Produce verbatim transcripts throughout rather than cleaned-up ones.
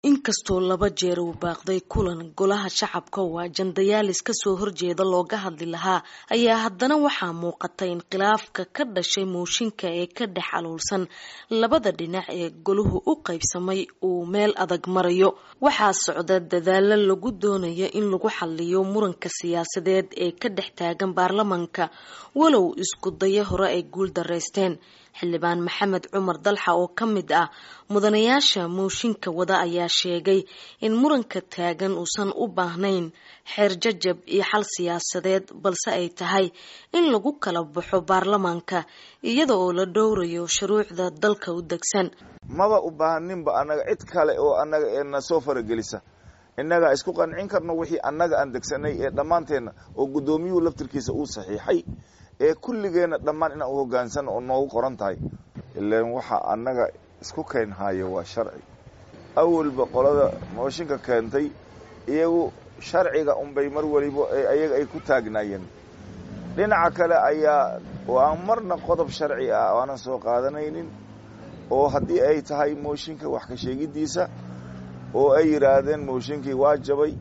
inkastoo laba jeer uu baaqday kulan golaha shacabka oo ajandayaal ka soo horjeeda looga hadli lahaa ayaa haddana waxaa muuqata in khilaafka ka dhashay mooshinka ee ka dhex aluulsan labada dhinac ee goluhu u qaybsamay uu meel adag marayo. waxaa socda dadaalo lagu doonayo in lagu xalliyo muranka siyaasadeed ee ka dhex taagan baarlamaanka walow isku dayo hore ay guul dareysteen. xildhibaan maxamed cumar dalxa oo ka mid ah mudanayaasha mooshinka wada ayaa sheegay in muranka taagan uusan u baahnayn xeer jajab iyo xal siyaasadeed balse ay tahay in lagu kala baxo baarlamaanka iyada oo la dhowrayo shuruucda dalka u degsan. maba u baahaninba anaga cid kale oo anaga eena soo faragelisa innaga isku qancin karno wixii anaga aan degsanay ee dhammaanteena oo gudoomiyuhu laftirkiisa uu saxiixay ee kulligeena dhammaan inaan u hoggaansan oo noogu qoran tahay ilaan waxa anaga isku keen haayo waa sharci. awalba qolada mooshinka keentay iyagu sharciga unbay mar waliba ayaga ay ku taagnaayeen. dhinaca kale ayaa waa marna qodob sharci ah oo aan soo qaadanaynin oo haddii ay tahay mooshinka wax ka sheegidiisa oo ay yiraahdeen mooshinkii waa jabay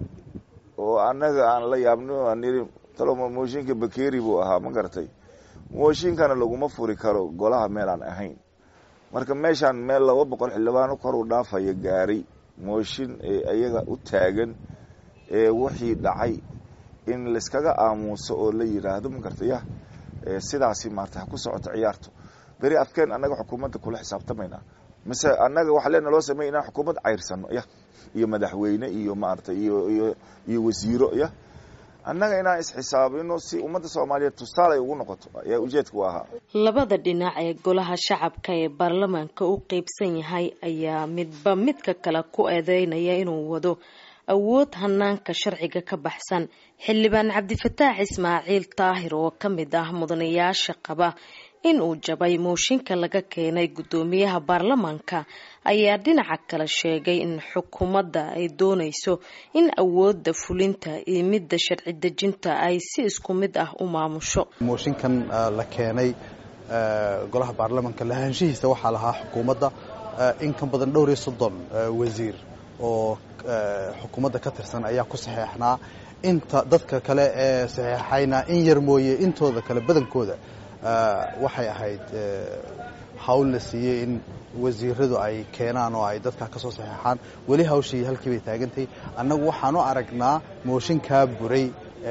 oo anaga aan la yaabno aan taloma mooshinka bakeeri buu ahaa ma garatay mooshinkana laguma furi karo golaha meel aan ahayn. marka meeshaan meel laba boqol xildhibaan kor u dhaafaya gaaray mooshin ee ayaga u taagan ee wixii dhacay in la iskaga aamuso oo la yiraahdo ma garatay sidaasi maarta ku socoto ciyaarto bari afkeen anaga xukuumadda kula xisaabtamayna mise anaga waxa leena loo sameeyay xukuumad ceyrsano iyo madaxweyne iyo maarta iyo iyo wasiiro ya annaga inaan isxisaabino si ummadda Soomaaliyeed tusaale ugu noqoto ayaa ujeedku ahaa. labada dhinac ee golaha shacabka ee baarlamaanka u qaybsan yahay ayaa midba midka kale ku eedeynaya inuu wado awood hanaanka sharciga ka baxsan. xildhibaan cabdifataax ismaaciil taahir oo ka mid ah mudanayaasha qaba in uu jabay mooshinka laga keenay gudoomiyaha baarlamaanka ayaa dhinaca kale sheegay in xukuumadda ay doonayso in awoodda fulinta iyo midda sharci dejinta ay si isku mid ah u maamusho. mooshinkan la keenay golaha baarlamaanka lahaanshihiisa waxaa lahaa xukuumadda in ka badan dhowr iyo soddon wasiir oo xukuumadda ka tirsan ayaa ku saxeexnaa. inta dadka kale ee saxeexayna in yar mooye intooda kale badankooda waxay ahayd hawl la siiyey in wasiiradu ay keenaan oo ay dadka ka soo saxeexaan. weli hawshii halkii bay taagantay. annagu waxaan u aragnaa mooshinkaa buray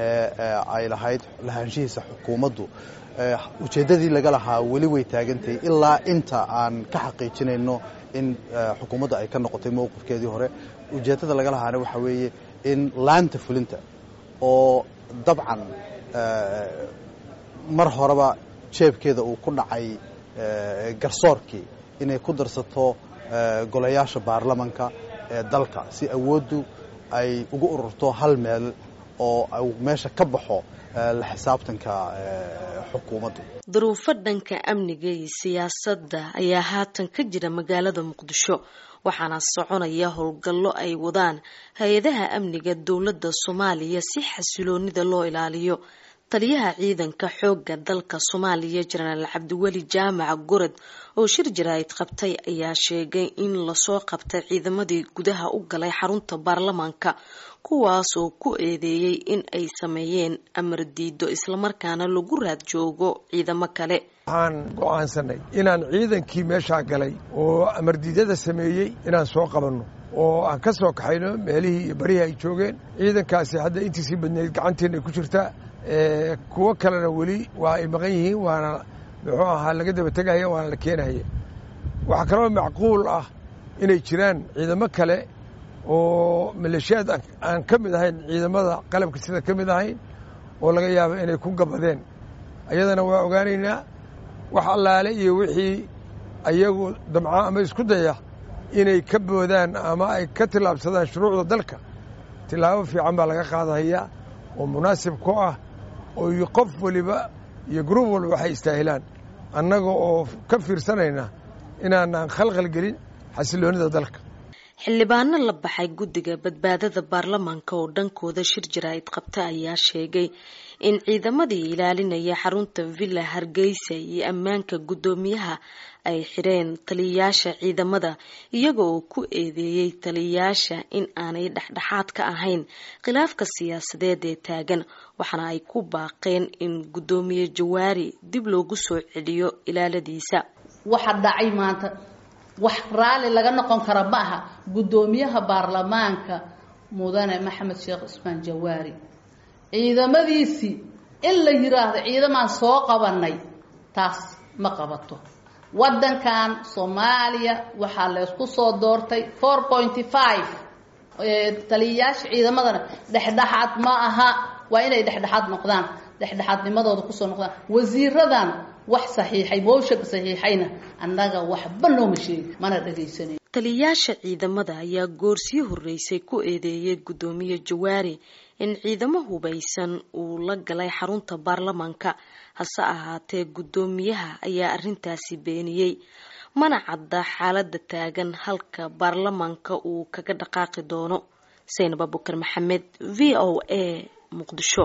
ay lahayd lahaanshihiisa xukuumaddu ujeeddadii laga lahaa weli way taagantay ilaa inta aan ka xaqiijinayno in xukuumadda ay ka noqotay mowqifkeedii hore. ujeeddada laga lahaana waxaa weeye in laanta fulinta oo dabcan mar horeba jeebkeeda uu ku dhacay garsoorkii inay ku darsato golayaasha baarlamaanka ee dalka si awooddu ay ugu ururto hal meel oo meesha ka baxo la xisaabtanka xukuumaddu. duruufo dhanka amniga iyo siyaasadda ayaa haatan ka jira magaalada muqdisho waxaana soconaya howlgallo ay wadaan hay-adaha amniga dowladda Soomaaliya si xasiloonida loo ilaaliyo. taliyaha ciidanka xoogga dalka Soomaaliya Jenaraal Cabdiweli Jaamac Gorod oo shir jiraayid qabtay ayaa sheegay in la soo qabtay ciidamadii gudaha u galay xarunta baarlamaanka kuwaas oo ku eedeeyay in ay sameeyeen amar diido isla markaana lagu raad joogo ciidamo kale. waxaan go'aansanay inaan ciidankii meesha galay oo amar diidada sameeyay inaan soo qabanno oo aan ka soo kaxayno meelihii iyo barihii ay joogeen. ciidankaasi hadda intiisii badneyd gacanteena ay ku jirtaa kuwa kalena weli waa ay maqan yihiin waana muxuu ahaa laga daba tegaya waana la keenaya. waxaa kaloo macquul ah inay jiraan ciidamo kale oo maleeshiyaad aan ka mid ahayn ciidamada qalabka sida ka mid ahayn oo laga yaabo inay ku gabadeen. ayadana waa ogaanaynaa wax allaale iyo wixii ayagu damca ama isku daya inay ka boodaan ama ay ka tillaabsadaan shuruucda dalka tillaabo fiican baa laga qaadahayaa oo munaasib ku ah oo qof waliba iyo group walba waxay istaahilaan annaga oo ka fiirsanayna inaanaan khalkhal gelin xasiloonida dalka. xildhibaano la baxay guddiga badbaadada baarlamaanka oo dhankooda shir jaraa'id qabta ayaa sheegay in ciidamadii ilaalinaya xarunta villa Hargeysa iyo ammaanka guddoomiyaha ay xireen taliyayaasha ciidamada iyaga oo ku eedeeyay taliyayaasha in aanay dhexdhexaad ka ahayn khilaafka siyaasadeed ee taagan waxaana ay ku baaqeen in guddoomiye Jawaari dib loogu soo celiyo ilaaladiisa. waxa dhacay maanta wax raali laga noqon kara ma aha guddoomiyaha baarlamaanka mudane Maxamed Sheekh Usmaan Jawaari ciidamadiisi in la yiraahdo ciidamaan soo qabanay taas ma qabato wadankan Soomaaliya waxa la isku soo doortay four point five ee taliyayaasha ciidamadana dhexdhexaad ma aha waa inay dhexdhexaad noqdaan dhexdhexaadnimadooda ku soo noqdaan wasiiradan wax saxiixay bowshka saxiixayna annaga waxba nooma sheegin mana dhageysanay. taliyayaasha ciidamada ayaa goorsii horeysay ku eedeeyay guddoomiye Jawaari in ciidamo hubaysan uu la galay xarunta baarlamaanka hase ahaatee guddoomiyaha ayaa arrintaasi beeniyay mana cadda xaaladda taagan halka baarlamaanka uu kaga dhaqaaqi doono. Saynab Abubakar Maxamed, V O A, Muqdisho.